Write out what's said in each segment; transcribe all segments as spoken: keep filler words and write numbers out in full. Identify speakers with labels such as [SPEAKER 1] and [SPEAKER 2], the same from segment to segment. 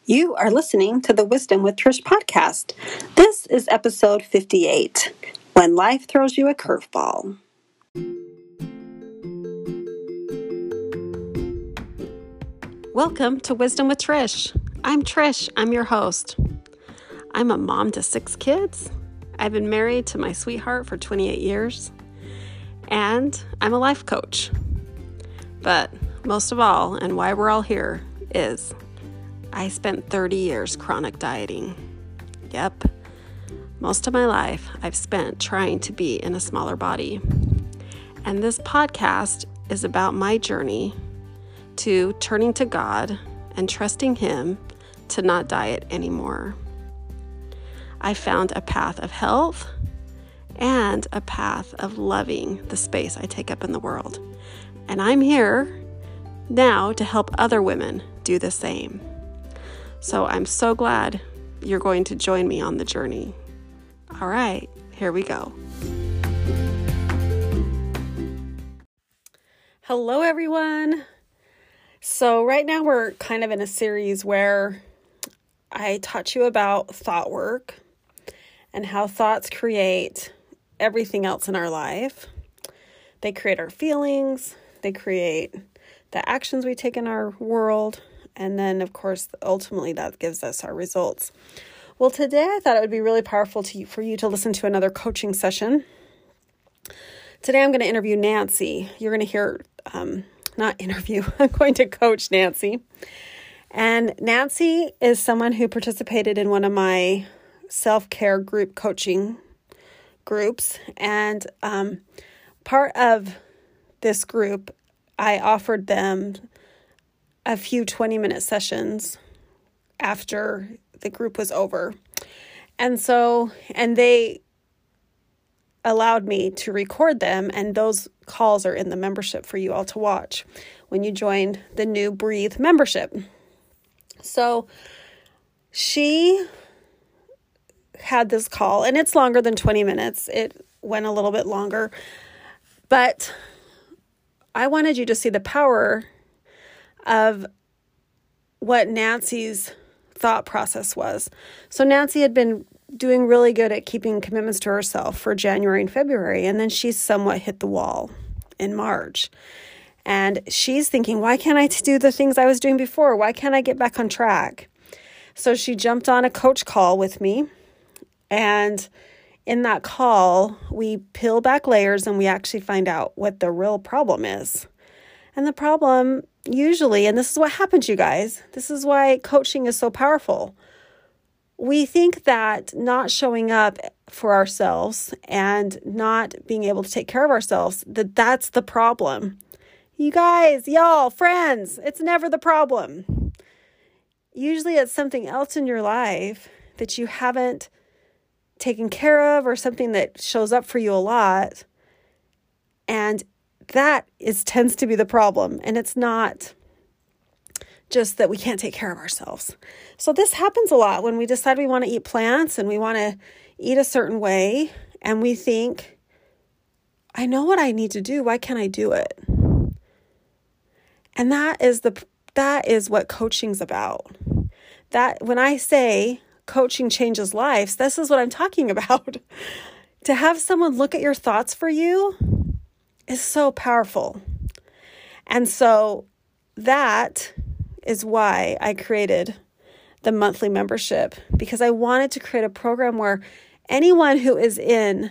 [SPEAKER 1] You are listening to the Wisdom with Trish podcast. This is episode fifty-eight, When Life Throws You a Curveball. Welcome to Wisdom with Trish. I'm Trish. I'm your host. I'm a mom to six kids. I've been married to my sweetheart for twenty-eight years. And I'm a life coach. But most of all, and why we're all here, is I spent thirty years chronic dieting. Yep. Most of my life I've spent trying to be in a smaller body. And this podcast is about my journey to turning to God and trusting Him to not diet anymore. I found a path of health and a path of loving the space I take up in the world. And I'm here now to help other women do the same. So I'm so glad you're going to join me on the journey. All right, here we go. Hello, everyone. So right now we're kind of in a series where I taught you about thought work and how thoughts create everything else in our life. They create our feelings, they create the actions we take in our world, and then, of course, ultimately that gives us our results. Well, today I thought it would be really powerful to you, for you to listen to another coaching session. Today I'm going to interview Nancy. You're going to hear, um, not interview, I'm going to coach Nancy. And Nancy is someone who participated in one of my self-care group coaching groups. And um, part of this group, I offered them a few twenty-minute sessions after the group was over. And so, and they allowed me to record them, and those calls are in the membership for you all to watch when you join the new Breathe membership. So she had this call, and it's longer than twenty minutes. It went a little bit longer, but I wanted you to see the power of what Nancy's thought process was. So Nancy had been doing really good at keeping commitments to herself for January and February, and then she somewhat hit the wall in March. And she's thinking, why can't I do the things I was doing before? Why can't I get back on track? So she jumped on a coach call with me. And in that call, we peel back layers and we actually find out what the real problem is. And the problem usually, and this is what happens, you guys, this is why coaching is so powerful. We think that not showing up for ourselves and not being able to take care of ourselves, that that's the problem. You guys, y'all, friends, it's never the problem. Usually it's something else in your life that you haven't taken care of, or something that shows up for you a lot. And that is tends to be the problem. And it's not just that we can't take care of ourselves. So this happens a lot when we decide we want to eat plants and we want to eat a certain way. And we think, I know what I need to do. Why can't I do it? And that is the that is what coaching's about. That when I say coaching changes lives, this is what I'm talking about. To have someone look at your thoughts for you is so powerful. And so that is why I created the monthly membership, because I wanted to create a program where anyone who is in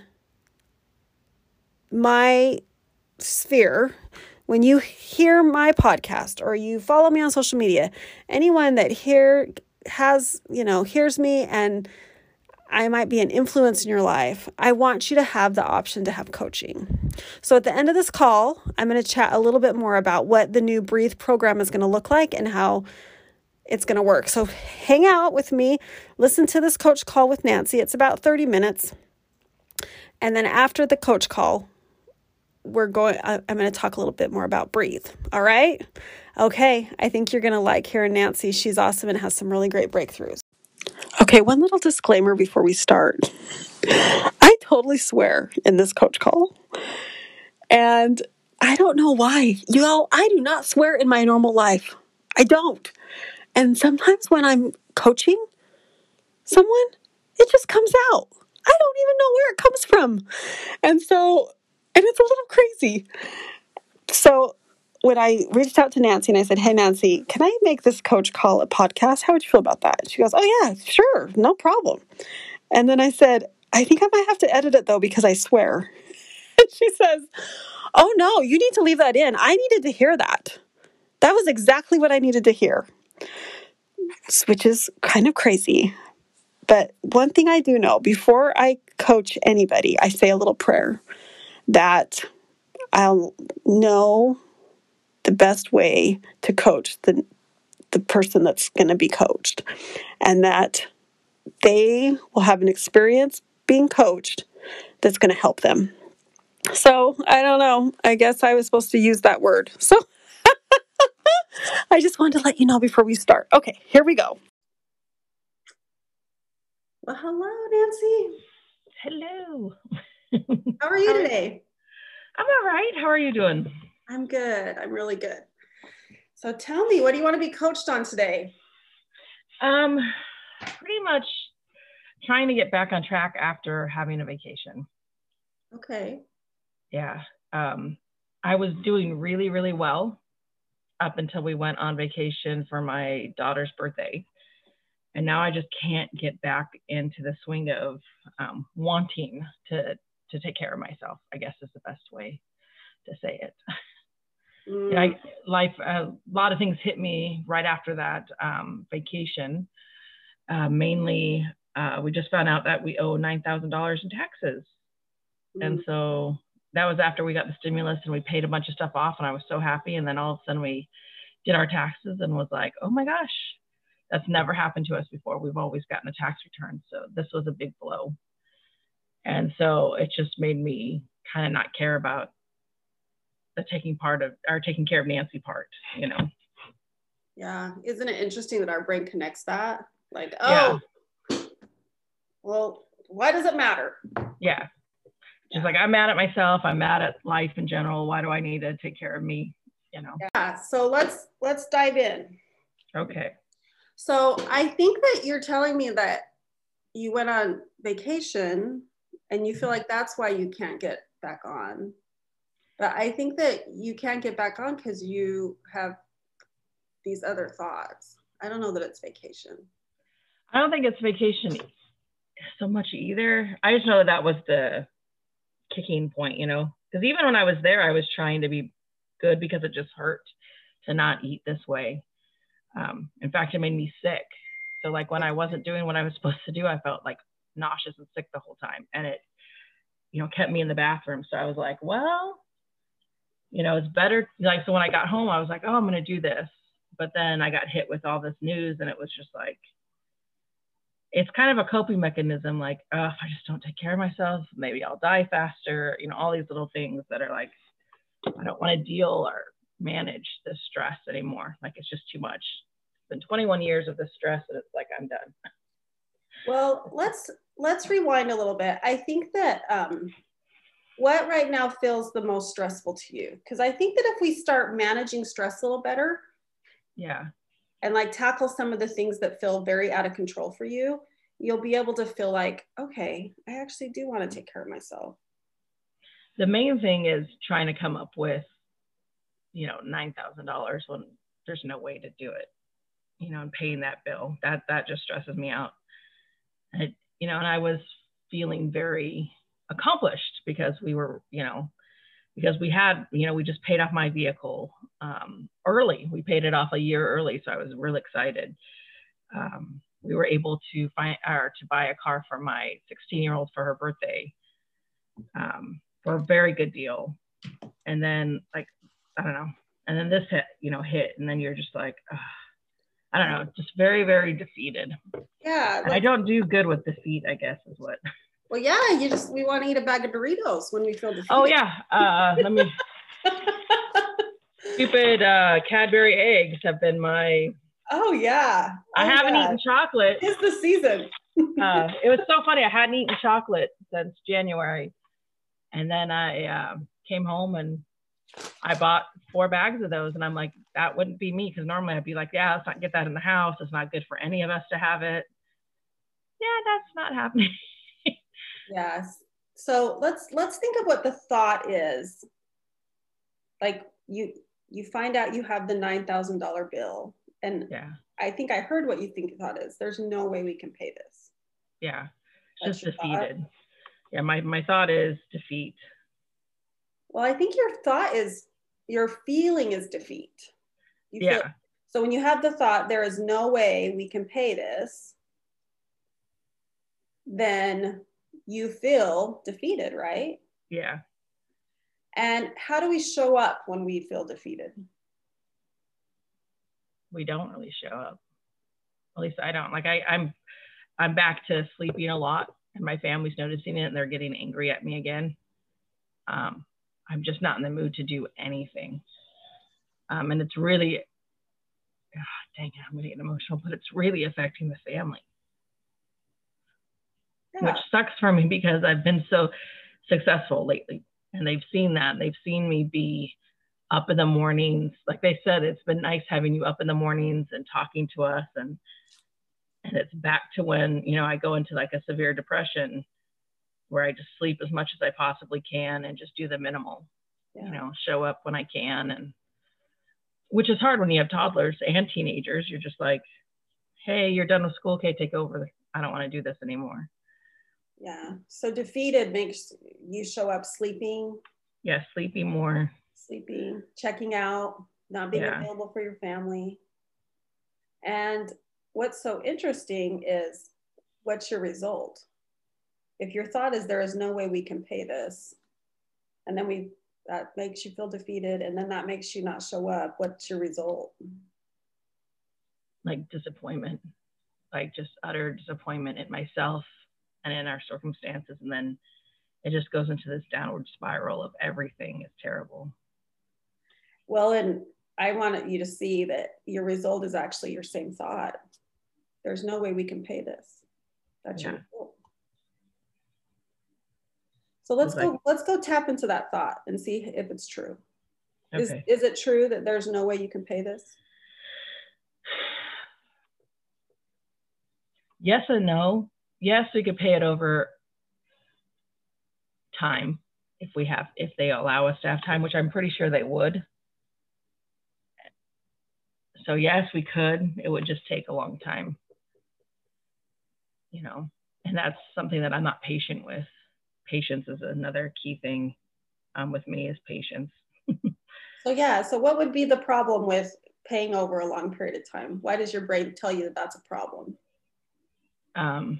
[SPEAKER 1] my sphere, when you hear my podcast or you follow me on social media, anyone that here has, you know, hears me and I might be an influence in your life, I want you to have the option to have coaching. So at the end of this call, I'm going to chat a little bit more about what the new Breathe program is going to look like and how it's going to work. So hang out with me, listen to this coach call with Nancy. It's about thirty minutes. And then after the coach call, we're going, I'm going to talk a little bit more about Breathe. All right. Okay. I think you're going to like hearing Nancy. She's awesome and has some really great breakthroughs. Okay. One little disclaimer before we start. I totally swear in this coach call, and I don't know why. You know, I do not swear in my normal life. I don't. And sometimes when I'm coaching someone, it just comes out. I don't even know where it comes from. And so, and it's a little crazy. So when I reached out to Nancy and I said, hey, Nancy, can I make this coach call a podcast? How would you feel about that? She goes, oh, yeah, sure. No problem. And then I said, I think I might have to edit it, though, because I swear. And she says, oh, no, you need to leave that in. I needed to hear that. That was exactly what I needed to hear, which is kind of crazy. But one thing I do know, before I coach anybody, I say a little prayer that I'll know the best way to coach the the person that's going to be coached, and that they will have an experience being coached that's going to help them. So I don't know. I guess I was supposed to use that word. So I just wanted to let you know before we start. Okay, here we go. Well, hello, Nancy.
[SPEAKER 2] Hello.
[SPEAKER 1] How are you today?
[SPEAKER 2] I'm all right. How are you doing?
[SPEAKER 1] I'm good. I'm really good. So tell me, what do you want to be coached on today?
[SPEAKER 2] Um, pretty much trying to get back on track after having a vacation.
[SPEAKER 1] Okay.
[SPEAKER 2] Yeah. Um, I was doing really, really well up until we went on vacation for my daughter's birthday. And now I just can't get back into the swing of um, wanting to to take care of myself, I guess is the best way to say it. Mm. Yeah, I, life, a lot of things hit me right after that um, vacation. Uh, mainly, uh, we just found out that we owe nine thousand dollars in taxes. Mm. And so that was after we got the stimulus and we paid a bunch of stuff off, and I was so happy. And then all of a sudden we did our taxes and was like, oh my gosh, that's never happened to us before. We've always gotten a tax return. So this was a big blow. And so it just made me kind of not care about the taking part of, or taking care of Nancy part, you know?
[SPEAKER 1] Yeah. Isn't it interesting that our brain connects that? Like, oh, yeah. Well, why does it matter?
[SPEAKER 2] Yeah. She's yeah. like, I'm mad at myself. I'm mad at life in general. Why do I need to take care of me? You know?
[SPEAKER 1] Yeah. So let's, let's dive in.
[SPEAKER 2] Okay.
[SPEAKER 1] So I think that you're telling me that you went on vacation and you feel like that's why you can't get back on. But I think that you can't get back on because you have these other thoughts. I don't know that it's vacation.
[SPEAKER 2] I don't think it's vacation so much either. I just know that that was the kicking point, you know, because even when I was there, I was trying to be good because it just hurt to not eat this way. Um, in fact, it made me sick. So like when I wasn't doing what I was supposed to do, I felt like nauseous and sick the whole time. And it, you know, kept me in the bathroom. So I was like, well, you know, it's better. Like, so when I got home, I was like, oh, I'm going to do this. But then I got hit with all this news and it was just like, it's kind of a coping mechanism. Like, oh, if I just don't take care of myself, maybe I'll die faster. You know, all these little things that are like, I don't want to deal or manage this stress anymore. Like, it's just too much. It's been twenty-one years of this stress and it's like, I'm done.
[SPEAKER 1] Well, let's, let's rewind a little bit. I think that, um, what right now feels the most stressful to you? Because I think that if we start managing stress a little better,
[SPEAKER 2] yeah,
[SPEAKER 1] and like tackle some of the things that feel very out of control for you, you'll be able to feel like, okay, I actually do want to take care of myself.
[SPEAKER 2] The main thing is trying to come up with, you know, nine thousand dollars when there's no way to do it, you know, and paying that bill. That, that just stresses me out. And it, you know, and I was feeling very accomplished because we were, you know, because we had, you know, we just paid off my vehicle um, early. We paid it off a year early. So I was really excited. Um, we were able to find, or to buy a car for my sixteen year old for her birthday um, for a very good deal. And then like, I don't know. And then this hit, you know, hit. And then you're just like, ugh, I don't know, just very, very defeated.
[SPEAKER 1] Yeah.
[SPEAKER 2] Like, I don't do good with defeat, I guess is what.
[SPEAKER 1] Well, yeah, you just, we want to eat a bag of Doritos when we feel defeated.
[SPEAKER 2] Oh, yeah. Uh, let me, stupid uh, Cadbury eggs have been my.
[SPEAKER 1] Oh, yeah. Oh,
[SPEAKER 2] I haven't God. eaten chocolate.
[SPEAKER 1] It's the season.
[SPEAKER 2] uh, it was so funny. I hadn't eaten chocolate since January. And then I uh, came home and I bought four bags of those, and I'm like, that wouldn't be me, because normally I'd be like, yeah, let's not get that in the house. It's not good for any of us to have it. Yeah, that's not happening.
[SPEAKER 1] Yes. So let's let's think of what the thought is. Like you you find out you have the nine thousand dollar bill, and
[SPEAKER 2] Yeah.
[SPEAKER 1] I think I heard what you think the thought is. There's no way we can pay this.
[SPEAKER 2] Yeah.
[SPEAKER 1] That's
[SPEAKER 2] Just
[SPEAKER 1] your thought?
[SPEAKER 2] defeated. Yeah, my, my thought is defeat.
[SPEAKER 1] Well, I think your thought is, your feeling is defeat. You feel,
[SPEAKER 2] Yeah.
[SPEAKER 1] so when you have the thought, there is no way we can pay this, then you feel defeated, right?
[SPEAKER 2] Yeah.
[SPEAKER 1] And how do we show up when we feel defeated?
[SPEAKER 2] We don't really show up. At least I don't. Like I, I'm I'm back to sleeping a lot, and my family's noticing it, and they're getting angry at me again. Um, I'm just not in the mood to do anything. Um, and it's really, oh, dang it, I'm gonna get emotional, but it's really affecting the family. Yeah. Which sucks for me, because I've been so successful lately, and they've seen that. They've seen me be up in the mornings. Like they said, it's been nice having you up in the mornings and talking to us. And, and it's back to when, you know, I go into like a severe depression, where I just sleep as much as I possibly can and just do the minimal, yeah. you know, show up when I can. And which is hard when you have toddlers and teenagers. You're just like, hey, you're done with school. Okay, take over. I don't want to do this anymore.
[SPEAKER 1] Yeah. So defeated makes you show up sleeping.
[SPEAKER 2] Yeah, sleeping more.
[SPEAKER 1] Sleeping, checking out, not being yeah. available for your family. And what's so interesting is, what's your result? If your thought is there is no way we can pay this, and then we that makes you feel defeated, and then that makes you not show up, what's your result?
[SPEAKER 2] Like disappointment, like just utter disappointment in myself and in our circumstances. And then it just goes into this downward spiral of everything is terrible.
[SPEAKER 1] Well, and I wanted you to see that your result is actually your same thought. There's no way we can pay this. That's yeah. your result. So let's go, like, let's go tap into that thought and see if it's true. Okay. Is, is it true that there's no way you can pay this?
[SPEAKER 2] Yes and no. Yes, we could pay it over time if we have, if they allow us to have time, which I'm pretty sure they would. So yes, we could. It would just take a long time, you know, and that's something that I'm not patient with. Patience is another key thing um, with me, is patience.
[SPEAKER 1] So yeah, so what would be the problem with paying over a long period of time? Why does your brain tell you that that's a problem?
[SPEAKER 2] Um,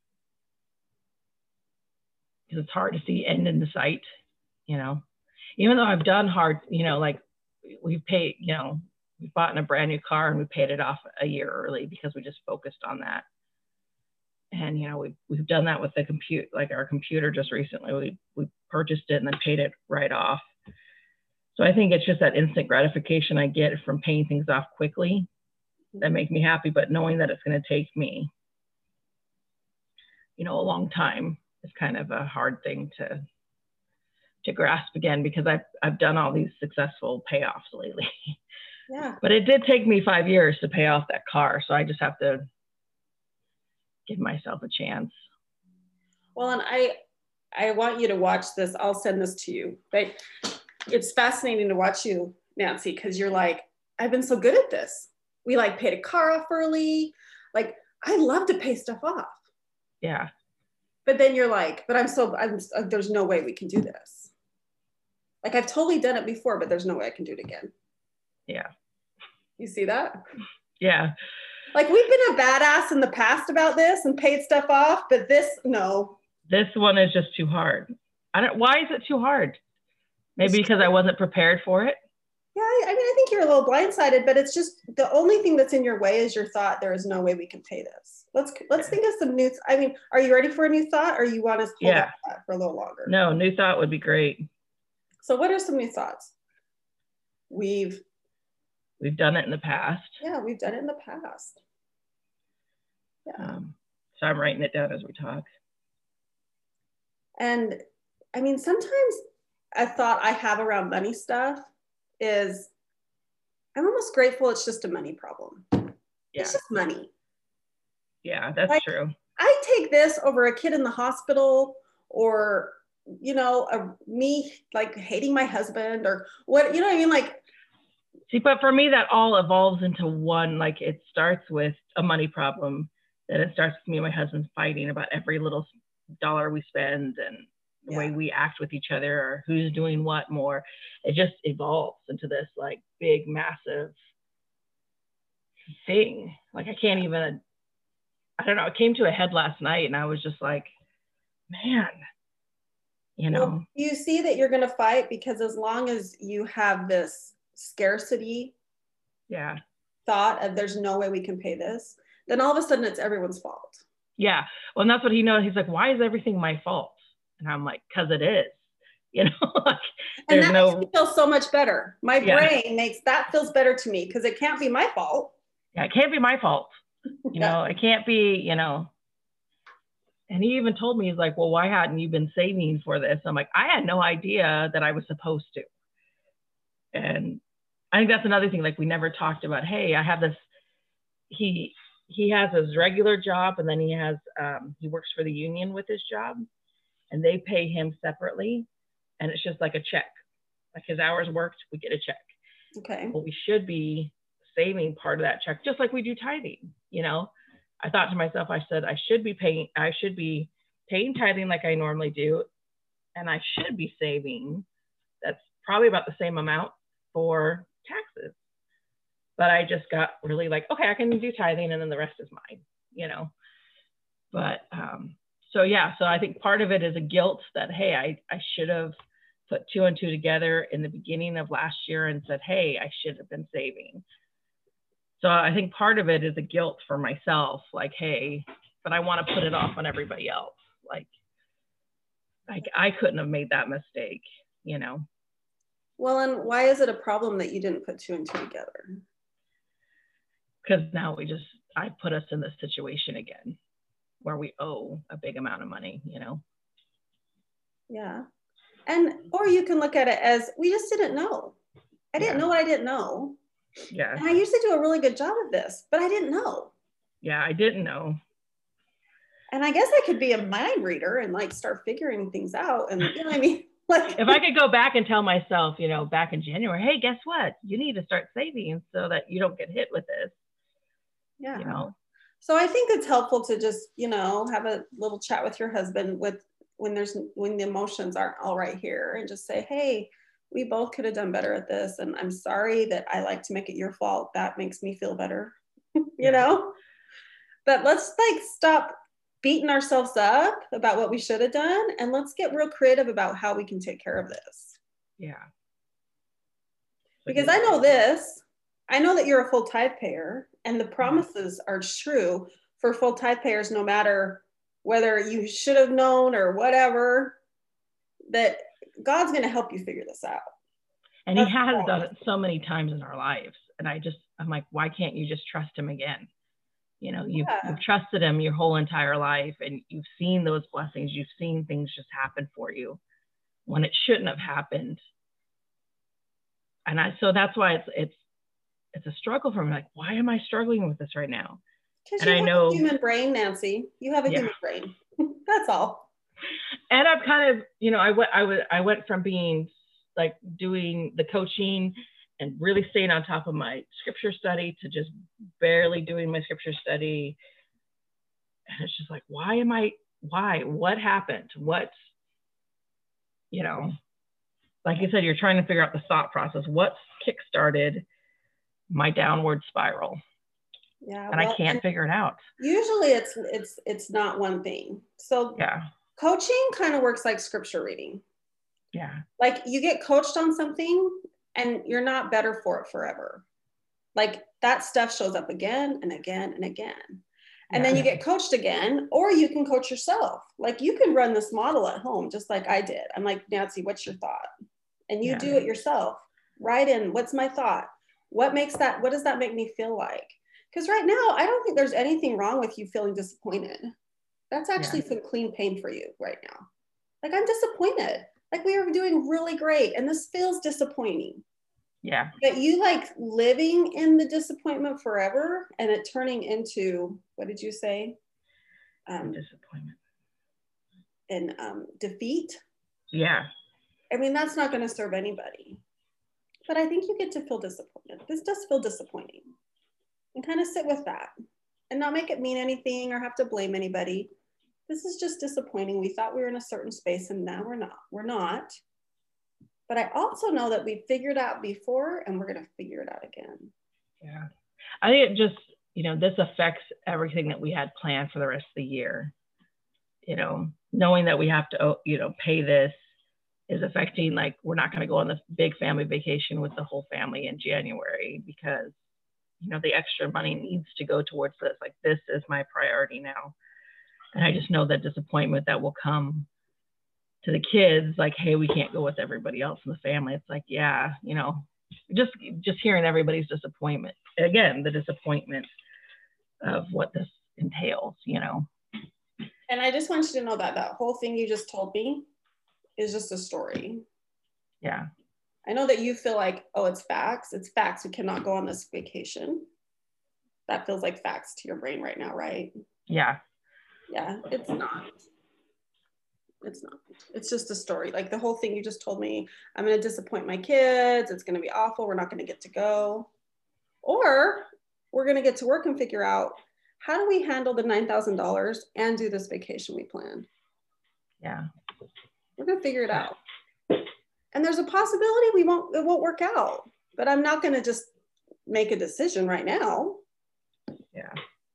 [SPEAKER 2] because it's hard to see end in the sight, you know, even though I've done hard, you know, like we've paid, you know, we bought in a brand new car and we paid it off a year early because we just focused on that. And, you know, we've, we've done that with the compute, like our computer just recently, we, we purchased it and then paid it right off. So I think it's just that instant gratification I get from paying things off quickly that make me happy, but knowing that it's going to take me, you know, a long time is kind of a hard thing to, to grasp again, because I've, I've done all these successful payoffs lately.
[SPEAKER 1] Yeah.
[SPEAKER 2] But it did take me five years to pay off that car. So I just have to give myself a chance.
[SPEAKER 1] Well, and I, I want you to watch this. I'll send this to you. But it's fascinating to watch you, Nancy, because you're like, I've been so good at this. We like paid a car off early. Like, I love to pay stuff off.
[SPEAKER 2] Yeah.
[SPEAKER 1] But then you're like, but I'm so, I'm, there's no way we can do this. Like, I've totally done it before, but there's no way I can do it again.
[SPEAKER 2] Yeah.
[SPEAKER 1] You see that?
[SPEAKER 2] Yeah.
[SPEAKER 1] Like, we've been a badass in the past about this and paid stuff off, but this, no.
[SPEAKER 2] This one is just too hard. I don't, why is it too hard? Maybe because I wasn't prepared for it.
[SPEAKER 1] Yeah, I, I mean, I think you're a little blindsided, but it's just the only thing that's in your way is your thought. There is no way we can pay this. Let's let's think of some new. I mean, are you ready for a new thought, or you want us to hold
[SPEAKER 2] yeah.
[SPEAKER 1] that for a little longer?
[SPEAKER 2] No, new thought would be great.
[SPEAKER 1] So, what are some new thoughts? We've
[SPEAKER 2] we've done it in the past.
[SPEAKER 1] Yeah, we've done it in the past. Yeah.
[SPEAKER 2] Um, so I'm writing it down as we talk.
[SPEAKER 1] And I mean, sometimes a thought I have around money stuff is I'm almost grateful it's just a money problem.
[SPEAKER 2] Yeah.
[SPEAKER 1] It's just money.
[SPEAKER 2] Yeah, that's
[SPEAKER 1] like,
[SPEAKER 2] true.
[SPEAKER 1] I take this over a kid in the hospital, or, you know, a, me like hating my husband, or what, you know what I mean? Like,
[SPEAKER 2] see, but for me, that all evolves into one. Like, it starts with a money problem, then it starts with me and my husband fighting about every little dollar we spend and the yeah. way we act with each other, or who's doing what more. It just evolves into this like big, massive thing. Like, I can't even, I don't know, it came to a head last night and I was just like, man, you know. Well,
[SPEAKER 1] you see that you're going to fight, because as long as you have this scarcity
[SPEAKER 2] yeah.
[SPEAKER 1] thought of there's no way we can pay this, then all of a sudden it's everyone's fault.
[SPEAKER 2] Yeah. Well, and that's what he knows. He's like, why is everything my fault? And I'm like, because it is. You know, like,
[SPEAKER 1] and that no... makes me feel so much better. My yeah. brain makes that feels better to me, because it can't be my fault.
[SPEAKER 2] Yeah, it can't be my fault. You yeah. know, it can't be, you know. And he even told me, he's like, well, why hadn't you been saving for this? I'm like, I had no idea that I was supposed to. And I think that's another thing. Like, we never talked about, hey, I have this, he, he has his regular job, and then he has, um, he works for the union with his job, and they pay him separately. And it's just like a check, like his hours worked, we get a check.
[SPEAKER 1] Okay.
[SPEAKER 2] Well, we should be saving part of that check, just like we do tithing. You know, I thought to myself, I said, I should be paying, I should be paying tithing like I normally do. And I should be saving. That's probably about the same amount for taxes. But I just got really like, okay, I can do tithing and then the rest is mine, you know. But um, so, yeah, so I think part of it is a guilt that, hey, I, I should have put two and two together in the beginning of last year and said, hey, I should have been saving. So I think part of it is a guilt for myself, like, hey, but I want to put it off on everybody else. Like, like I couldn't have made that mistake, you know.
[SPEAKER 1] Well, and why is it a problem that you didn't put two and two together?
[SPEAKER 2] Because now we just, I put us in this situation again where we owe a big amount of money, you know?
[SPEAKER 1] Yeah. And, or you can look at it as, we just didn't know. I didn't yeah. know what I didn't know.
[SPEAKER 2] Yeah.
[SPEAKER 1] And I usually do a really good job of this, but I didn't know.
[SPEAKER 2] Yeah, I didn't know.
[SPEAKER 1] And I guess I could be a mind reader and like start figuring things out. And you know what I mean? Like,
[SPEAKER 2] if I could go back and tell myself, you know, back in January, hey, guess what? You need to start saving so that you don't get hit with this.
[SPEAKER 1] Yeah.
[SPEAKER 2] You know?
[SPEAKER 1] So I think it's helpful to just, you know, have a little chat with your husband with when there's when the emotions aren't all right here, and just say, hey, we both could have done better at this. And I'm sorry that I like to make it your fault. That makes me feel better, you yeah. know? But let's like stop beating ourselves up about what we should have done. And let's get real creative about how we can take care of this.
[SPEAKER 2] Yeah.
[SPEAKER 1] Because I know this, I know that you're a full tithe payer, and the promises are true for full tithe payers, no matter whether you should have known or whatever, that God's going to help you figure this out.
[SPEAKER 2] And That's he has done it so many times in our lives. And I just, I'm like, why can't you just trust him again? You know, you've, yeah. you've trusted him your whole entire life, and you've seen those blessings. You've seen things just happen for you when it shouldn't have happened. And I, so that's why it's, it's, it's a struggle for me. Like, why am I struggling with this right now?
[SPEAKER 1] Because you I have know, a human brain, Nancy. You have a yeah. human brain. That's all.
[SPEAKER 2] And I've kind of, you know, I went, I was, I went from being like doing the coaching and really staying on top of my scripture study to just barely doing my scripture study. And it's just like, why am I, why, what happened? What, you know, like you said, you're trying to figure out the thought process. What kickstarted my downward spiral?
[SPEAKER 1] Yeah,
[SPEAKER 2] and well, I can't figure it out.
[SPEAKER 1] Usually it's it's it's not one thing. So
[SPEAKER 2] yeah,
[SPEAKER 1] coaching kind of works like scripture reading.
[SPEAKER 2] Yeah.
[SPEAKER 1] Like you get coached on something and you're not better for it forever. Like that stuff shows up again and again and again. And yeah. then you get coached again, or you can coach yourself. Like you can run this model at home, just like I did. I'm like, Nancy, what's your thought? And you yeah. do it yourself. Write in, what's my thought? What makes that, what does that make me feel like? Because right now, I don't think there's anything wrong with you feeling disappointed. That's actually yeah. some clean pain for you right now. Like I'm disappointed. Like we were doing really great. And this feels disappointing.
[SPEAKER 2] Yeah.
[SPEAKER 1] But you like living in the disappointment forever and it turning into, what did you say? Um,
[SPEAKER 2] disappointment.
[SPEAKER 1] And um, defeat.
[SPEAKER 2] Yeah.
[SPEAKER 1] I mean, that's not going to serve anybody. But I think you get to feel disappointed. This does feel disappointing. And kind of sit with that and not make it mean anything or have to blame anybody. This is just disappointing. We thought we were in a certain space and now we're not. We're not. But I also know that we figured out before and we're going to figure it out again.
[SPEAKER 2] Yeah. I think it just, you know, this affects everything that we had planned for the rest of the year. You know, knowing that we have to, you know, pay this is affecting, like, we're not going to go on the big family vacation with the whole family in January because, you know, the extra money needs to go towards this. Like, this is my priority now. And I just know that disappointment that will come to the kids, like, hey, we can't go with everybody else in the family. It's like, yeah, you know, just just hearing everybody's disappointment. Again, the disappointment of what this entails, you know.
[SPEAKER 1] And I just want you to know that that whole thing you just told me is just a story.
[SPEAKER 2] Yeah.
[SPEAKER 1] I know that you feel like, oh, it's facts. It's facts. We cannot go on this vacation. That feels like facts to your brain right now, right?
[SPEAKER 2] Yeah.
[SPEAKER 1] Yeah, it's not. It's not. It's just a story. Like the whole thing you just told me, I'm going to disappoint my kids. It's going to be awful. We're not going to get to go. Or we're going to get to work and figure out, how do we handle the nine thousand dollars and do this vacation we planned?
[SPEAKER 2] Yeah.
[SPEAKER 1] We're going to figure it out. And there's a possibility we won't, it won't work out, but I'm not going to just make a decision right now.
[SPEAKER 2] Yeah.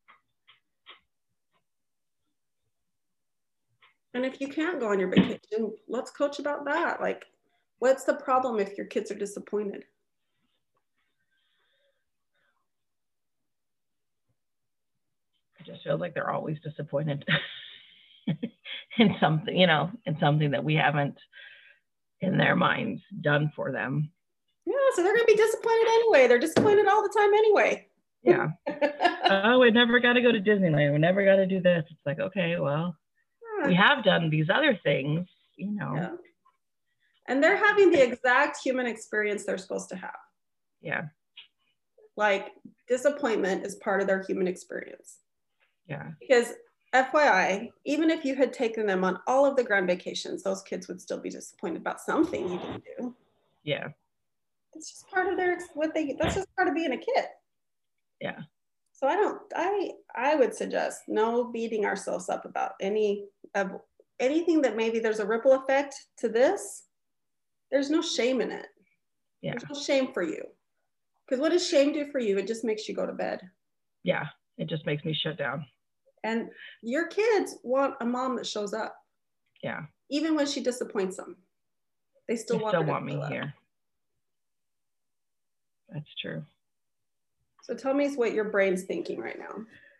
[SPEAKER 1] And if you can't go on your vacation, let's coach about that. Like, what's the problem if your kids are disappointed?
[SPEAKER 2] I just feel like they're always disappointed in something, you know, in something that we haven't, in their minds, done for them.
[SPEAKER 1] Yeah, so they're going to be disappointed anyway. They're disappointed all the time anyway.
[SPEAKER 2] Yeah. Oh, we never got to go to Disneyland. We never got to do this. It's like, okay, well, yeah. We have done these other things, you know.
[SPEAKER 1] Yeah. And they're having the exact human experience they're supposed to have.
[SPEAKER 2] Yeah.
[SPEAKER 1] Like, disappointment is part of their human experience.
[SPEAKER 2] Yeah.
[SPEAKER 1] Because F Y I, even if you had taken them on all of the grand vacations, those kids would still be disappointed about something you didn't do.
[SPEAKER 2] Yeah.
[SPEAKER 1] It's just part of their, what they, that's just part of being a kid.
[SPEAKER 2] Yeah.
[SPEAKER 1] So I don't, I, I would suggest no beating ourselves up about any of anything that maybe there's a ripple effect to this. There's no shame in it.
[SPEAKER 2] Yeah.
[SPEAKER 1] There's no shame for you. Because what does shame do for you? It just makes you go to bed.
[SPEAKER 2] Yeah. It just makes me shut down.
[SPEAKER 1] And your kids want a mom that shows up.
[SPEAKER 2] Yeah.
[SPEAKER 1] Even when she disappoints them, they still
[SPEAKER 2] they
[SPEAKER 1] want,
[SPEAKER 2] still want me
[SPEAKER 1] up.
[SPEAKER 2] here. That's true.
[SPEAKER 1] So tell me what your brain's thinking right now.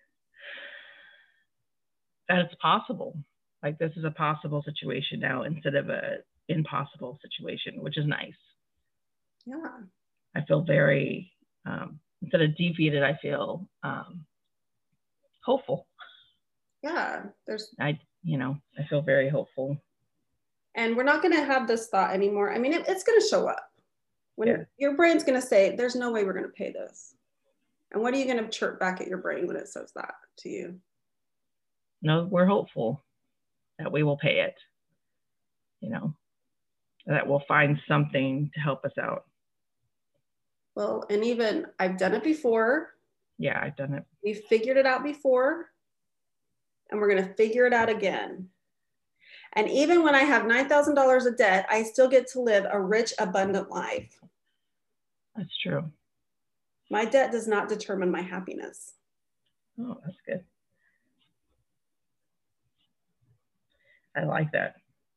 [SPEAKER 2] That it's possible. Like, this is a possible situation now instead of a impossible situation, which is nice.
[SPEAKER 1] Yeah.
[SPEAKER 2] I feel very, um, instead of defeated, I feel um, hopeful.
[SPEAKER 1] Yeah. There's,
[SPEAKER 2] I, you know, I feel very hopeful.
[SPEAKER 1] And we're not going to have this thought anymore. I mean, it, it's going to show up. When yeah. Your brain's going to say, there's no way we're going to pay this. And what are you going to chirp back at your brain when it says that to you?
[SPEAKER 2] No, we're hopeful that we will pay it, you know, that we'll find something to help us out.
[SPEAKER 1] Well, and even I've done it before.
[SPEAKER 2] Yeah, I've done it.
[SPEAKER 1] We figured it out before, and we're going to figure it out again. And even when I have nine thousand dollars of debt, I still get to live a rich, abundant life.
[SPEAKER 2] That's true.
[SPEAKER 1] My debt does not determine my happiness.
[SPEAKER 2] Oh, that's good. I like that.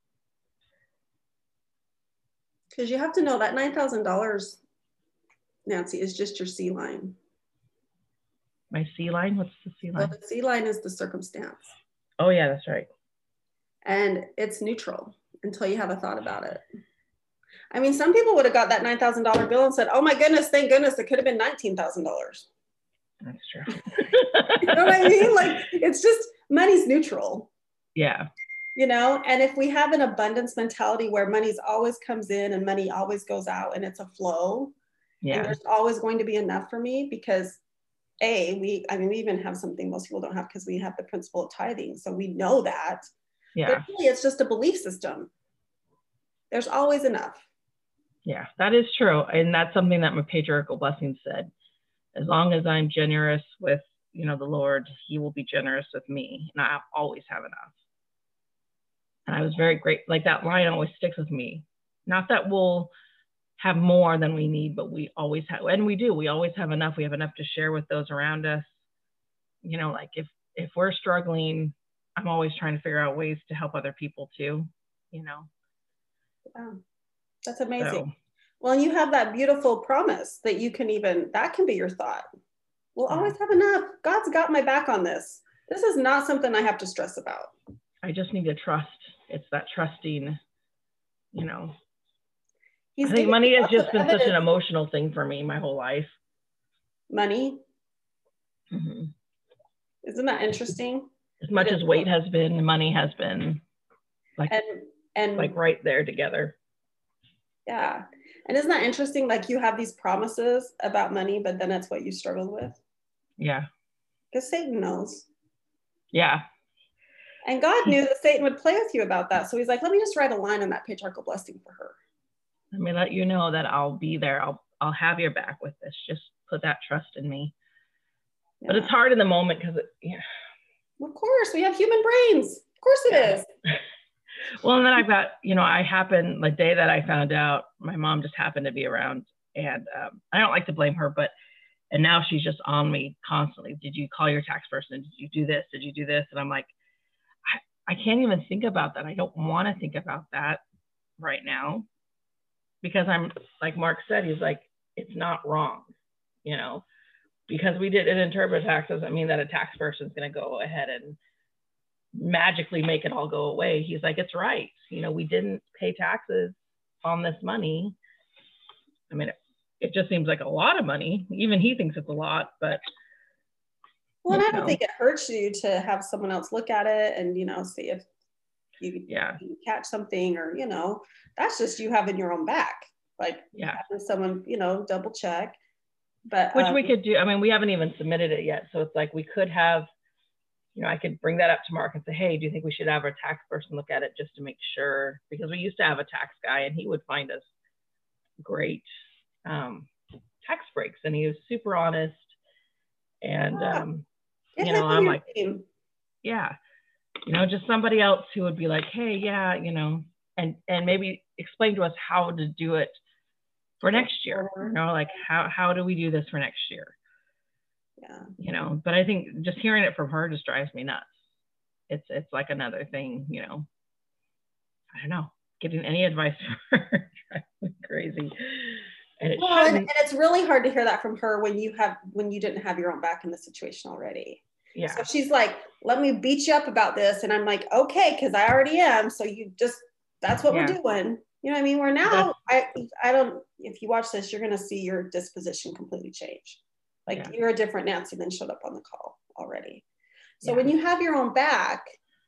[SPEAKER 1] Because you have to know that nine thousand dollars, Nancy, is just your C line.
[SPEAKER 2] My C line? What's the C line?
[SPEAKER 1] So the C line is the circumstance.
[SPEAKER 2] Oh, yeah, that's right.
[SPEAKER 1] And it's neutral until you have a thought about it. I mean, some people would have got that nine thousand dollars bill and said, oh my goodness, thank goodness, it could have been nineteen thousand dollars.
[SPEAKER 2] That's true.
[SPEAKER 1] You know what I mean? Like, it's just, money's neutral.
[SPEAKER 2] Yeah.
[SPEAKER 1] You know, and if we have an abundance mentality where money's always comes in and money always goes out and it's a flow,
[SPEAKER 2] Yeah.
[SPEAKER 1] and there's always going to be enough for me because A, we, I mean, we even have something most people don't have because we have the principle of tithing. So we know that.
[SPEAKER 2] Yeah.
[SPEAKER 1] But really, it's just a belief system. There's always enough.
[SPEAKER 2] Yeah, that is true. And that's something that my patriarchal blessing said. As long as I'm generous with, you know, the Lord, he will be generous with me. And I always have enough. And I was very great. Like that line always sticks with me. Not that we'll have more than we need, but we always have, and we do, we always have enough. We have enough to share with those around us. You know, like if, if we're struggling, I'm always trying to figure out ways to help other people too, you know?
[SPEAKER 1] Wow. That's amazing.
[SPEAKER 2] So,
[SPEAKER 1] well, and you have that beautiful promise that you can even, that can be your thought. We'll
[SPEAKER 2] yeah.
[SPEAKER 1] always have enough. God's got my back on this. This is not something I have to stress about.
[SPEAKER 2] I just need to trust. It's that trusting, you know.
[SPEAKER 1] He's
[SPEAKER 2] I think money has just been
[SPEAKER 1] evidence.
[SPEAKER 2] such an emotional thing for me my whole life.
[SPEAKER 1] Money?
[SPEAKER 2] Mm-hmm.
[SPEAKER 1] Isn't that interesting?
[SPEAKER 2] As much as weight has been, money has been like,
[SPEAKER 1] and, and
[SPEAKER 2] like right there together.
[SPEAKER 1] Yeah. And isn't that interesting? Like you have these promises about money, but then it's what you struggle with.
[SPEAKER 2] Yeah.
[SPEAKER 1] Because Satan knows.
[SPEAKER 2] Yeah.
[SPEAKER 1] And God knew that Satan would play with you about that. So he's like, let me just write a line on that patriarchal blessing for her.
[SPEAKER 2] Let me let you know that I'll be there. I'll I'll have your back with this. Just put that trust in me. Yeah. But it's hard in the moment because, yeah.
[SPEAKER 1] Of course, we have human brains. Of course it
[SPEAKER 2] yeah.
[SPEAKER 1] is.
[SPEAKER 2] Well, and then I've got, you know, I happened, the day that I found out, my mom just happened to be around. And um, I don't like to blame her, but, and now she's just on me constantly. Did you call your tax person? Did you do this? Did you do this? And I'm like, I, I can't even think about that. I don't want to think about that right now. Because I'm, like Mark said, he's like, it's not wrong, you know, because we did it in TurboTax doesn't mean that a tax person is going to go ahead and magically make it all go away. He's like, it's right. You know, we didn't pay taxes on this money. I mean, it, it just seems like a lot of money. Even he thinks it's a lot, but.
[SPEAKER 1] Well, and I don't know. think it hurts you to have someone else look at it and, you know, see if you,
[SPEAKER 2] yeah.
[SPEAKER 1] you catch something or, you know, that's just you having your own back. Like
[SPEAKER 2] yeah.
[SPEAKER 1] having someone, you know, double check. But
[SPEAKER 2] Which
[SPEAKER 1] um,
[SPEAKER 2] we could do. I mean, we haven't even submitted it yet. So it's like we could have, you know, I could bring that up to Mark and say, hey, do you think we should have our tax person look at it just to make sure? Because we used to have a tax guy and he would find us great um, tax breaks. And he was super honest. And,
[SPEAKER 1] yeah.
[SPEAKER 2] um,
[SPEAKER 1] Get
[SPEAKER 2] you know, I'm like,
[SPEAKER 1] team.
[SPEAKER 2] yeah, you know, just somebody else who would be like, hey, yeah, you know, and, and maybe explain to us how to do it for next year. You know, like how, how do we do this for next year?
[SPEAKER 1] Yeah.
[SPEAKER 2] You know, but I think just hearing it from her just drives me nuts. It's, it's like another thing, you know, I don't know, getting any advice from her drives me crazy. And, it
[SPEAKER 1] well, and, and it's really hard to hear that from her when you have, when you didn't have your own back in the situation already.
[SPEAKER 2] Yeah.
[SPEAKER 1] So she's like, let me beat you up about this. And I'm like, okay, because I already am. So you just, that's what yeah. we're doing. You know what I mean? Where now, I, I don't, if you watch this, you're going to see your disposition completely change. Like yeah. you're a different Nancy than showed up on the call already. So yeah. when you have your own back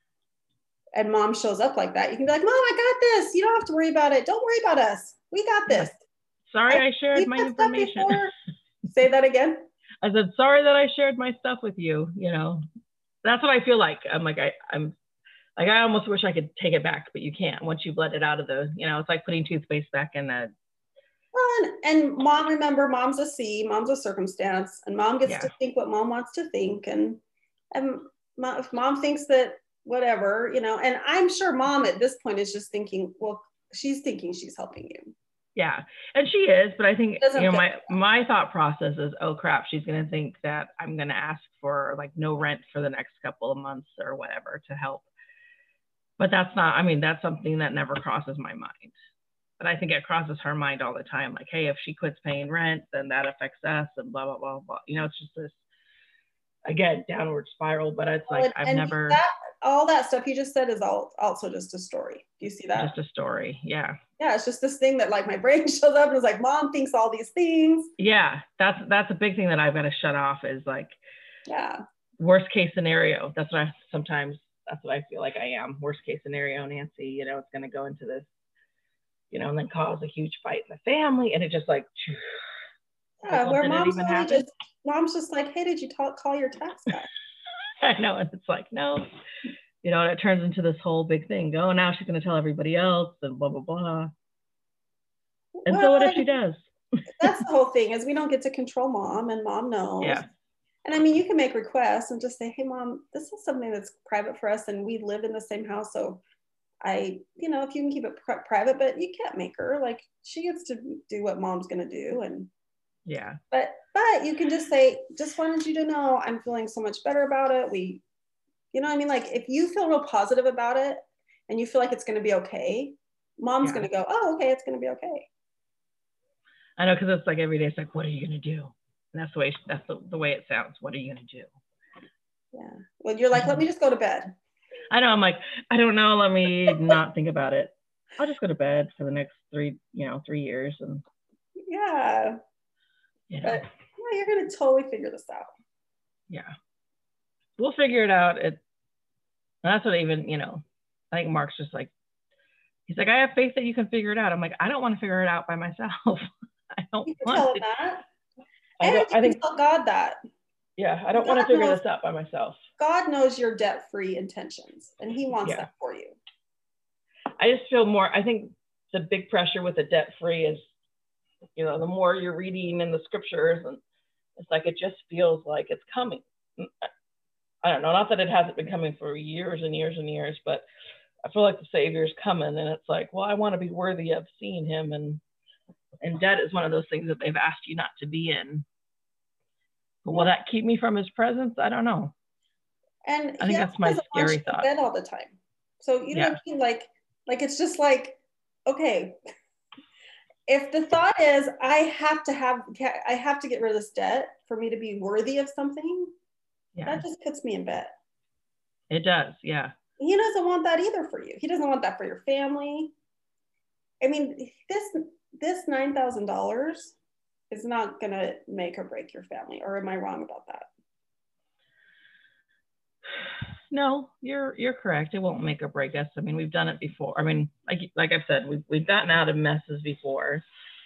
[SPEAKER 1] and mom shows up like that, you can be like, Mom, I got this. You don't have to worry about it. Don't worry about us. We got this.
[SPEAKER 2] Yeah. Sorry, I, I shared my information.
[SPEAKER 1] Say that again.
[SPEAKER 2] I said, sorry that I shared my stuff with you. You know, that's what I feel like. I'm like, I, I'm like, I almost wish I could take it back, but you can't once you've let it out of the, you know, it's like putting toothpaste back in the.
[SPEAKER 1] Well, and, and mom, remember, mom's a C, mom's a circumstance, and mom gets yeah. to think what mom wants to think. And, and mom, if mom thinks that whatever, you know, and I'm sure mom at this point is just thinking, well, she's thinking she's helping you.
[SPEAKER 2] Yeah, and she is, but I think, you know, my, my thought process is, oh crap, she's going to think that I'm going to ask for like no rent for the next couple of months or whatever to help. But that's not, I mean, that's something that never crosses my mind. But I think it crosses her mind all the time. Like, hey, if she quits paying rent, then that affects us and blah, blah, blah, blah. You know, it's just this, again, downward spiral, but it's like,
[SPEAKER 1] and,
[SPEAKER 2] I've
[SPEAKER 1] and
[SPEAKER 2] never.
[SPEAKER 1] That, all that stuff you just said is all also just a story. Do you see that?
[SPEAKER 2] Just a story. Yeah.
[SPEAKER 1] Yeah. It's just this thing that like my brain shows up and is like, Mom thinks all these things.
[SPEAKER 2] Yeah. That's, that's a big thing that I've got to shut off is like,
[SPEAKER 1] yeah.
[SPEAKER 2] worst case scenario. That's what I sometimes that's what I feel like I am. Worst case scenario, Nancy, you know, it's going to go into this, you know, and then cause a huge fight in the family. And it just like,
[SPEAKER 1] yeah,
[SPEAKER 2] like, well,
[SPEAKER 1] where
[SPEAKER 2] did it
[SPEAKER 1] mom's
[SPEAKER 2] even
[SPEAKER 1] really
[SPEAKER 2] happen?
[SPEAKER 1] just, mom's just like, hey, did you talk, call your tax guy?
[SPEAKER 2] I know. And it's like, no, you know, and it turns into this whole big thing. Go, oh, now she's going to tell everybody else and blah, blah, blah. And well, so what if she does?
[SPEAKER 1] That's the whole thing, is we don't get to control mom, and mom knows.
[SPEAKER 2] Yeah.
[SPEAKER 1] And I mean, you can make requests and just say, hey, mom, this is something that's private for us, and we live in the same house. So I, you know, if you can keep it pri- private, but you can't make her. Like, she gets to do what mom's going to do. And
[SPEAKER 2] yeah.
[SPEAKER 1] But, but you can just say, just wanted you to know I'm feeling so much better about it. We, you know what I mean? Like, if you feel real positive about it and you feel like it's going to be okay, mom's yeah. going to go, oh, okay, it's going to be okay.
[SPEAKER 2] I know, because it's like every day, it's like, what are you going to do? And that's the way, that's the, the way it sounds. What are you going to do?
[SPEAKER 1] Yeah. Well, you're like, let me just go to bed.
[SPEAKER 2] I know. I'm like, I don't know. Let me not think about it. I'll just go to bed for the next three, you know, three years. And
[SPEAKER 1] yeah. You know. But yeah, you're going to totally figure this out.
[SPEAKER 2] Yeah. We'll figure it out. It, that's what even, you know, I think Mark's just like, he's like, I have faith that you can figure it out. I'm like, I don't want to figure it out by myself. I don't
[SPEAKER 1] you can
[SPEAKER 2] want
[SPEAKER 1] tell
[SPEAKER 2] to.
[SPEAKER 1] him that.
[SPEAKER 2] I,
[SPEAKER 1] and
[SPEAKER 2] don't,
[SPEAKER 1] you
[SPEAKER 2] I think
[SPEAKER 1] can tell God that.
[SPEAKER 2] Yeah, I don't God want to figure knows, this out by myself.
[SPEAKER 1] God knows your debt-free intentions, and he wants yeah. that for you.
[SPEAKER 2] I just feel more, I think the big pressure with the debt-free is, you know, the more you're reading in the scriptures, and it's like, it just feels like it's coming. I don't know, not that it hasn't been coming for years and years and years, but I feel like the Savior's coming, and it's like, well, I want to be worthy of seeing him, and and debt is one of those things that they've asked you not to be in. But will that keep me from his presence? I don't know.
[SPEAKER 1] And
[SPEAKER 2] I think that's my scary thought.
[SPEAKER 1] Bed all the time. So you know yeah. what I mean? Like, like it's just like, okay, if the thought is I have to have, I have to get rid of this debt for me to be worthy of something, yeah. that just puts me in bed.
[SPEAKER 2] It does, yeah.
[SPEAKER 1] He doesn't want that either for you. He doesn't want that for your family. I mean, this this nine thousand dollars is not going to make or break your family, or am I wrong about that?
[SPEAKER 2] No, you're you're correct. It won't make or break us. I mean, we've done it before. I mean, like like I've said, we've we've gotten out of messes before,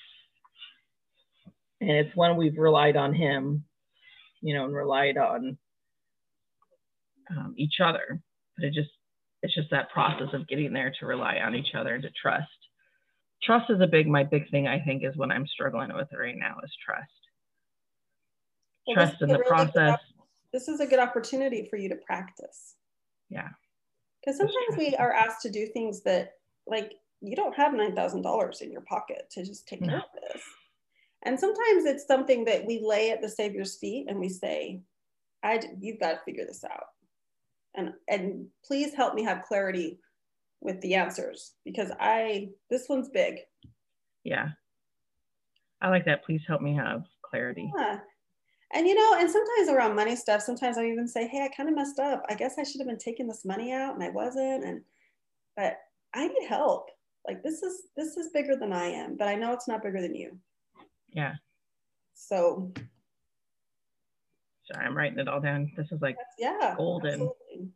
[SPEAKER 2] and it's when we've relied on him, you know, and relied on um, each other. But it just it's just that process of getting there to rely on each other and to trust. Trust is a big, my big thing, I think, is what I'm struggling with right now is trust. Well, trust in the really process.
[SPEAKER 1] This is a good opportunity for you to practice.
[SPEAKER 2] Yeah.
[SPEAKER 1] Because sometimes we are asked to do things that, like, you don't have nine thousand dollars in your pocket to just take care no. of this. And sometimes it's something that we lay at the Savior's feet and we say, I, you've got to figure this out. And, and please help me have clarity with the answers, because I, this one's big.
[SPEAKER 2] Yeah. I like that. Please help me have clarity.
[SPEAKER 1] Yeah. And, you know, and sometimes around money stuff, sometimes I even say, hey, I kind of messed up. I guess I should have been taking this money out and I wasn't. And, but I need help. Like, this is, this is bigger than I am, but I know it's not bigger than you.
[SPEAKER 2] Yeah.
[SPEAKER 1] So.
[SPEAKER 2] Sorry, I'm writing it all down. This is like
[SPEAKER 1] yeah,
[SPEAKER 2] golden.
[SPEAKER 1] Absolutely.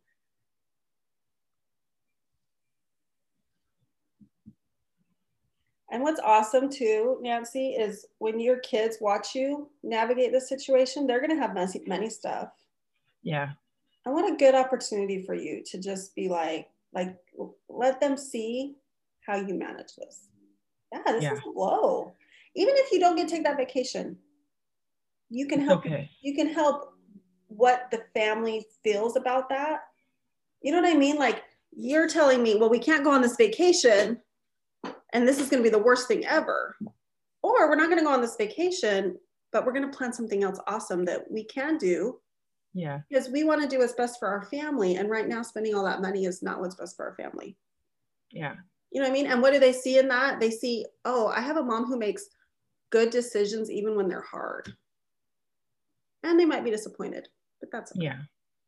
[SPEAKER 1] And what's awesome too, Nancy, is when your kids watch you navigate this situation, they're going to have messy, many stuff.
[SPEAKER 2] Yeah.
[SPEAKER 1] And what a good opportunity for you to just be like, like, let them see how you manage this. Yeah, this yeah. is a blow. Even if you don't get to take that vacation, you can
[SPEAKER 2] it's
[SPEAKER 1] help.
[SPEAKER 2] Okay.
[SPEAKER 1] You can help what the family feels about that. You know what I mean? Like, you're telling me, well, we can't go on this vacation, and this is going to be the worst thing ever. Or we're not going to go on this vacation, but we're going to plan something else awesome that we can do.
[SPEAKER 2] Yeah.
[SPEAKER 1] Because we want to do what's best for our family. And right now, spending all that money is not what's best for our family.
[SPEAKER 2] Yeah.
[SPEAKER 1] You know what I mean? And what do they see in that? They see, oh, I have a mom who makes good decisions even when they're hard. And they might be disappointed, but that's okay.
[SPEAKER 2] Yeah.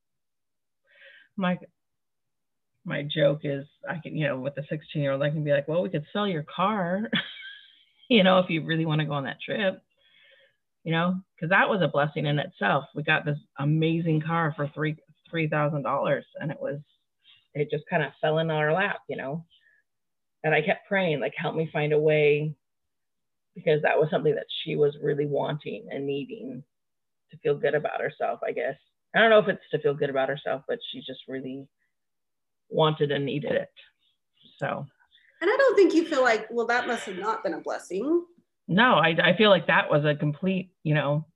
[SPEAKER 2] My my joke is, I can, you know, with the sixteen year old, I can be like, well, we could sell your car, you know, if you really want to go on that trip, you know, because that was a blessing in itself. We got this amazing car for three three thousand dollars, and it was it just kind of fell in our lap, you know. And I kept praying, like, help me find a way, because that was something that she was really wanting and needing to feel good about herself, I guess. I don't know if it's to feel good about herself, but she just really wanted and needed it. So.
[SPEAKER 1] And I don't think you feel like, well, that must have not been a blessing.
[SPEAKER 2] No, I, I feel like that was a complete, you know,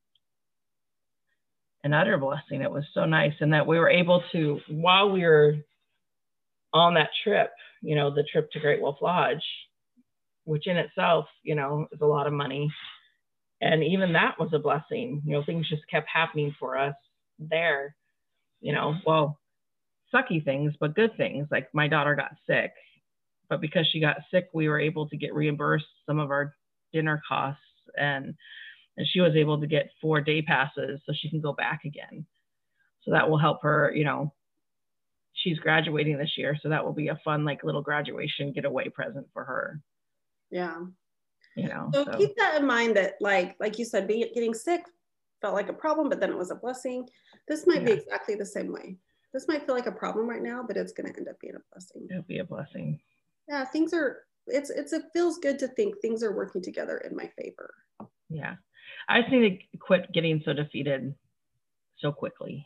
[SPEAKER 2] an utter blessing. It was so nice. And that we were able to, while we were on that trip, you know, the trip to Great Wolf Lodge, which in itself, you know, is a lot of money. And even that was a blessing. You know, things just kept happening for us there, you know, well, sucky things, but good things. Like my daughter got sick, but because she got sick, we were able to get reimbursed some of our dinner costs, and and she was able to get four day passes so she can go back again. So that will help her, you know, she's graduating this year. So that will be a fun, like, little graduation getaway present for her.
[SPEAKER 1] Yeah.
[SPEAKER 2] You know,
[SPEAKER 1] so,
[SPEAKER 2] so
[SPEAKER 1] keep that in mind, that like, like you said, be, getting sick felt like a problem, but then it was a blessing. This might
[SPEAKER 2] yeah.
[SPEAKER 1] be exactly the same way. This might feel like a problem right now, but it's going to end up being a blessing.
[SPEAKER 2] It'll be a blessing.
[SPEAKER 1] Yeah. Things are, it's, it's, it feels good to think things are working together in my favor.
[SPEAKER 2] Yeah. I just need to quit getting so defeated so quickly.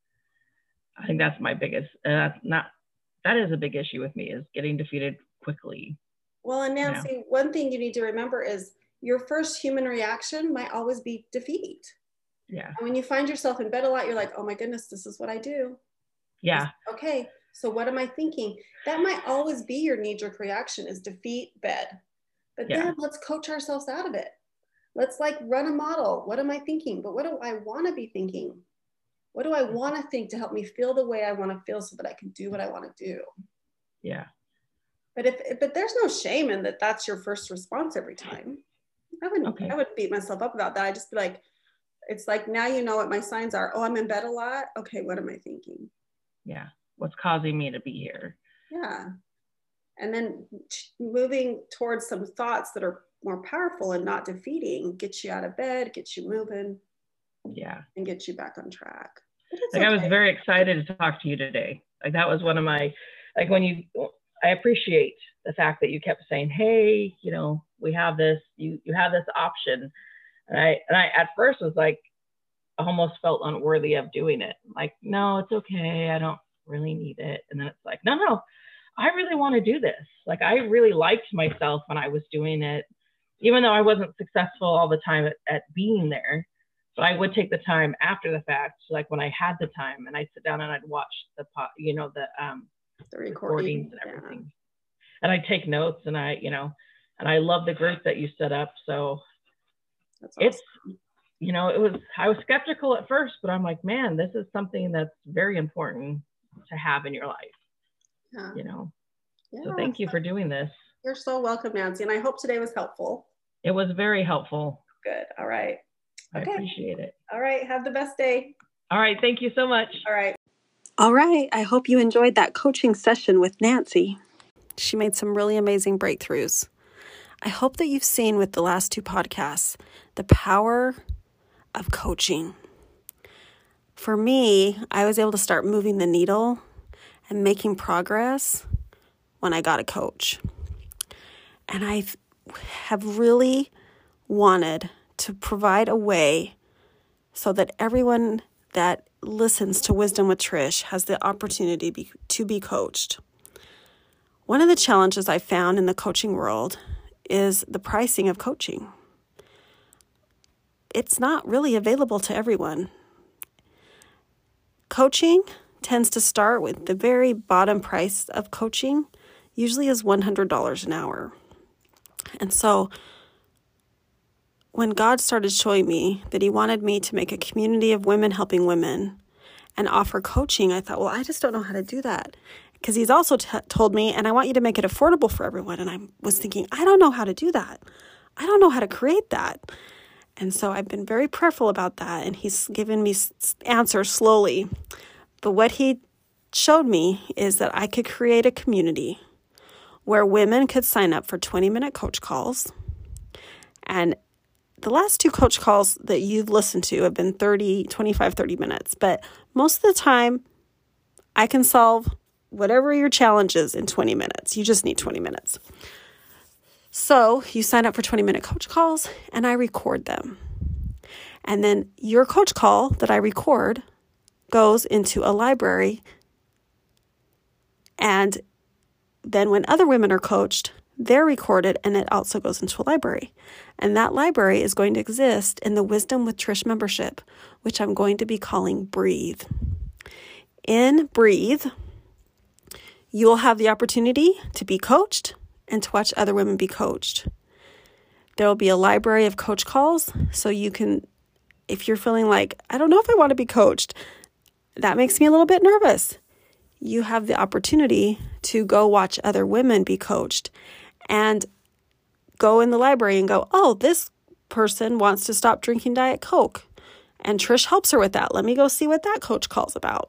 [SPEAKER 2] I think that's my biggest, uh, that's not, that is a big issue with me, is getting defeated quickly.
[SPEAKER 1] Well, and Nancy, yeah. one thing you need to remember is your first human reaction might always be defeat.
[SPEAKER 2] Yeah.
[SPEAKER 1] And when you find yourself in bed a lot, you're like, oh my goodness, this is what I do.
[SPEAKER 2] Yeah.
[SPEAKER 1] This, okay. So what am I thinking? That might always be your knee-jerk reaction, is defeat, bed. But yeah. then let's coach ourselves out of it. Let's like run a model. What am I thinking? But what do I want to be thinking? What do I want to think to help me feel the way I want to feel so that I can do what I want to do?
[SPEAKER 2] Yeah.
[SPEAKER 1] But if, but there's no shame in that. That's your first response every time. I wouldn't, okay. I wouldn't beat myself up about that. I just be like, it's like, now you know what my signs are. Oh, I'm in bed a lot. Okay. What am I thinking?
[SPEAKER 2] Yeah. What's causing me to be here?
[SPEAKER 1] Yeah. And then moving towards some thoughts that are more powerful and not defeating gets you out of bed, gets you moving.
[SPEAKER 2] Yeah.
[SPEAKER 1] And gets you back on track.
[SPEAKER 2] Like, okay. I was very excited to talk to you today. Like, that was one of my, like, when you, I appreciate the fact that you kept saying, hey, you know, we have this, you, you have this option. And I, and I, at first was like, almost felt unworthy of doing it. Like, no, it's okay. I don't really need it. And then it's like, no, no, I really want to do this. Like, I really liked myself when I was doing it, even though I wasn't successful all the time at, at being there. But I would take the time after the fact, like when I had the time, and I'd sit down and I'd watch the, you know, the, um,
[SPEAKER 1] the recording.
[SPEAKER 2] recordings and everything. Yeah. And I'd take notes, and I, you know, and I love the group that you set up. So
[SPEAKER 1] that's awesome.
[SPEAKER 2] It's, you know, it was, I was skeptical at first, but I'm like, man, this is something that's very important to have in your life. Yeah. You know, yeah, so thank you for doing this.
[SPEAKER 1] You're so welcome, Nancy. And I hope today was helpful.
[SPEAKER 2] It was very helpful.
[SPEAKER 1] Good. All right.
[SPEAKER 2] Okay. I appreciate it.
[SPEAKER 1] All right. Have the best day.
[SPEAKER 2] All right. Thank you so much.
[SPEAKER 1] All right. All right. I hope you enjoyed that coaching session with Nancy. She made some really amazing breakthroughs. I hope that you've seen with the last two podcasts the power of coaching. For me, I was able to start moving the needle and making progress when I got a coach. And I have really wanted to provide a way so that everyone that listens to Wisdom with Trish has the opportunity be, to be coached. One of the challenges I found in the coaching world is the pricing of coaching. It's not really available to everyone. Coaching tends to start with the very bottom price of coaching, usually is one hundred dollars an hour. And so when God started showing me that he wanted me to make a community of women helping women and offer coaching, I thought, well, I just don't know how to do that. Because he's also t- told me, and I want you to make it affordable for everyone. And I was thinking, I don't know how to do that. I don't know how to create that. And so I've been very prayerful about that. And he's given me s- answers slowly. But what he showed me is that I could create a community where women could sign up for twenty-minute coach calls. And the last two coach calls that you've listened to have been thirty, twenty-five, thirty minutes. But most of the time, I can solve whatever your challenge is in twenty minutes. You just need twenty minutes. So you sign up for twenty minute coach calls and I record them. And then your coach call that I record goes into a library. And then when other women are coached, they're recorded and it also goes into a library. And that library is going to exist in the Wisdom with Trish membership, which I'm going to be calling Breathe. In Breathe, you will have the opportunity to be coached and to watch other women be coached. There will be a library of coach calls, so you can, if you're feeling like, I don't know if I want to be coached, that makes me a little bit nervous. You have the opportunity to go watch other women be coached and go in the library and go, oh, this person wants to stop drinking Diet Coke. And Trish helps her with that. Let me go see what that coach call's about.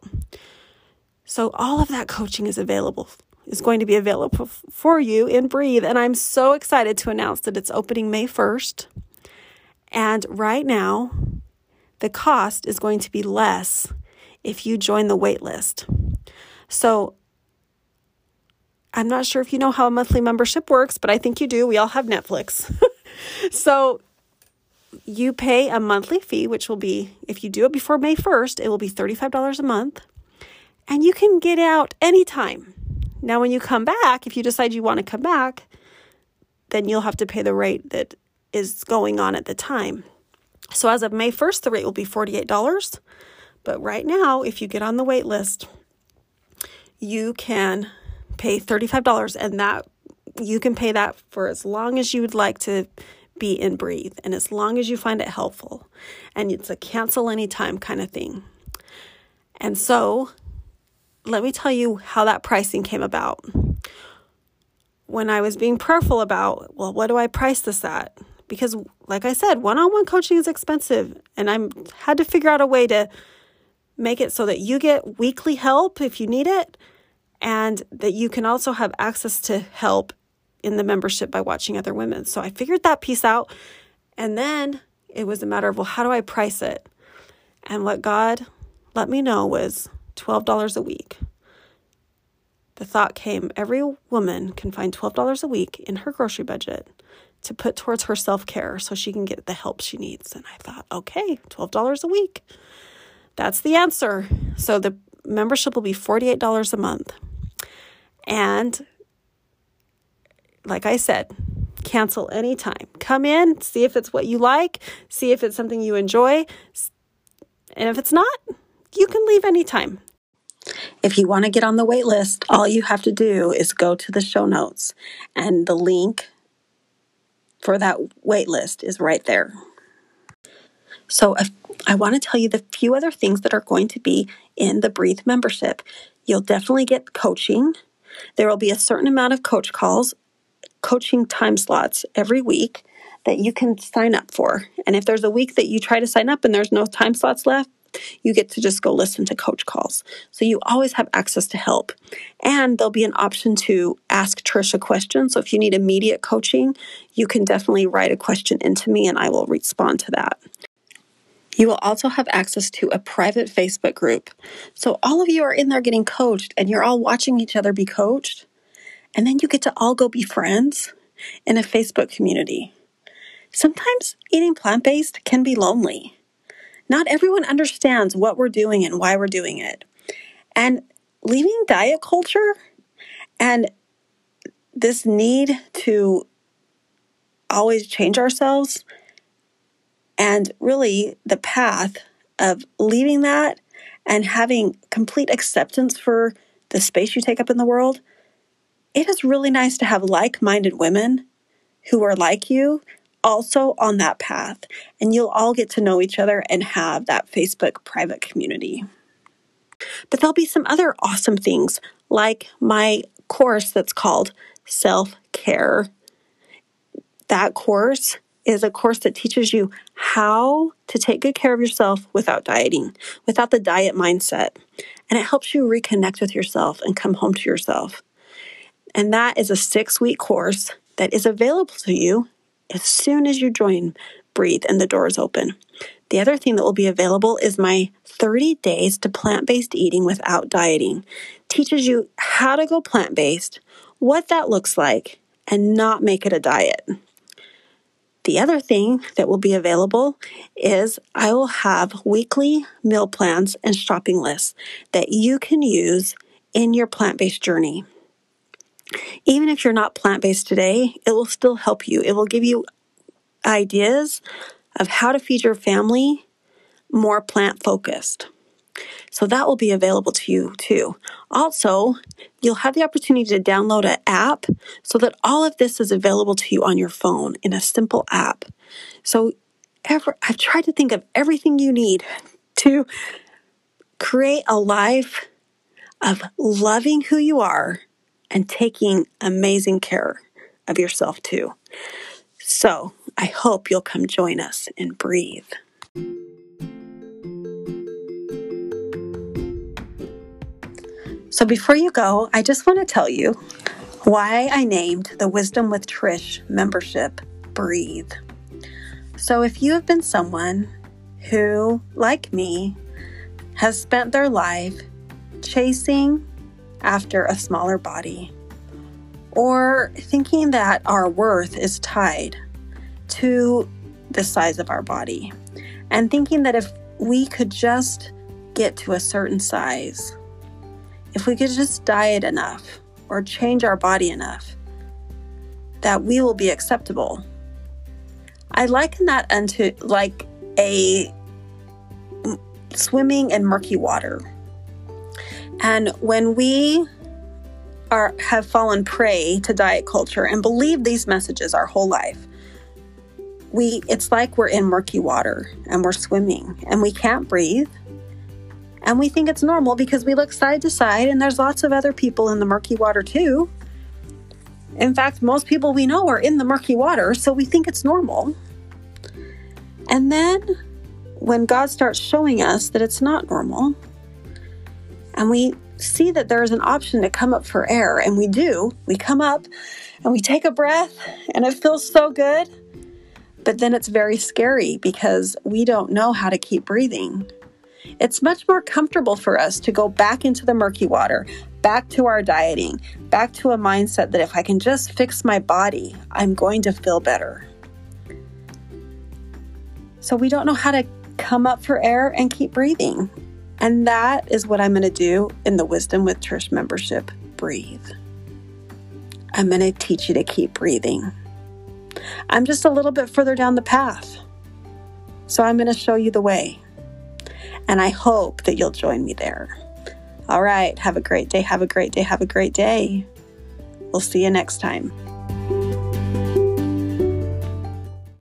[SPEAKER 1] So all of that coaching is available, is going to be available for you in Breathe. And I'm so excited to announce that it's opening May first. And right now, the cost is going to be less if you join the wait list. So I'm not sure if you know how a monthly membership works, but I think you do. We all have Netflix. So you pay a monthly fee, which will be, if you do it before May first, it will be thirty-five dollars a month. And you can get out anytime. Now, when you come back, if you decide you want to come back, then you'll have to pay the rate that is going on at the time. So as of May first, the rate will be forty-eight dollars. But right now, if you get on the wait list, you can pay thirty-five dollars, and that you can pay that for as long as you would like to be in Breathe, and as long as you find it helpful. And it's a cancel anytime kind of thing. And so let me tell you how that pricing came about. When I was being prayerful about, well, what do I price this at? Because like I said, one-on-one coaching is expensive, and I had to figure out a way to make it so that you get weekly help if you need it, and that you can also have access to help in the membership by watching other women. So I figured that piece out, and then it was a matter of, well, how do I price it? And what God let me know was twelve dollars a week. The thought came, every woman can find twelve dollars a week in her grocery budget to put towards her self-care so she can get the help she needs. And I thought, okay, twelve dollars a week. That's the answer. So the membership will be forty-eight dollars a month. And like I said, cancel anytime. Come in, see if it's what you like, see if it's something you enjoy. And if it's not, you can leave anytime. If you want to get on the wait list, all you have to do is go to the show notes, and the link for that wait list is right there. So if, I want to tell you the few other things that are going to be in the Breathe membership. You'll definitely get coaching. There will be a certain amount of coach calls, coaching time slots every week that you can sign up for. And if there's a week that you try to sign up and there's no time slots left, you get to just go listen to coach calls. So you always have access to help. And there'll be an option to ask Trish a question. So if you need immediate coaching, you can definitely write a question into me and I will respond to that. You will also have access to a private Facebook group. So all of you are in there getting coached and you're all watching each other be coached. And then you get to all go be friends in a Facebook community. Sometimes eating plant-based can be lonely. Not everyone understands what we're doing and why we're doing it. And leaving diet culture and this need to always change ourselves, and really the path of leaving that and having complete acceptance for the space you take up in the world, it is really nice to have like-minded women who are like you also on that path. And you'll all get to know each other and have that Facebook private community. But there'll be some other awesome things like my course that's called Self-Care. That course is a course that teaches you how to take good care of yourself without dieting, without the diet mindset. And it helps you reconnect with yourself and come home to yourself. And that is a six-week course that is available to you as soon as you join Breathe and the doors open. The other thing that will be available is my thirty days to plant-based eating without dieting, teaches you how to go plant-based, what that looks like, and not make it a diet. The other thing that will be available is I will have weekly meal plans and shopping lists that you can use in your plant-based journey. Even if you're not plant-based today, it will still help you. It will give you ideas of how to feed your family more plant-focused. So that will be available to you too. Also, you'll have the opportunity to download an app so that all of this is available to you on your phone in a simple app. So ever, I've tried to think of everything you need to create a life of loving who you are and taking amazing care of yourself too. So I hope you'll come join us and breathe. So before you go, I just want to tell you why I named the Wisdom with Trish membership Breathe. So if you have been someone who, like me, has spent their life chasing after a smaller body, or thinking that our worth is tied to the size of our body, and thinking that if we could just get to a certain size, if we could just diet enough or change our body enough, that we will be acceptable. I liken that unto like a swimming in murky water. And when we are have fallen prey to diet culture and believe these messages our whole life, we it's like we're in murky water and we're swimming and we can't breathe. And we think it's normal because we look side to side and there's lots of other people in the murky water too. In fact, most people we know are in the murky water, so we think it's normal. And then when God starts showing us that it's not normal, and we see that there is an option to come up for air, and we do, we come up and we take a breath and it feels so good, but then it's very scary because we don't know how to keep breathing. It's much more comfortable for us to go back into the murky water, back to our dieting, back to a mindset that if I can just fix my body, I'm going to feel better. So we don't know how to come up for air and keep breathing. And that is what I'm going to do in the Wisdom with Trish membership, Breathe. I'm going to teach you to keep breathing. I'm just a little bit further down the path. So I'm going to show you the way. And I hope that you'll join me there. All right. Have a great day. Have a great day. Have a great day. We'll see you next time.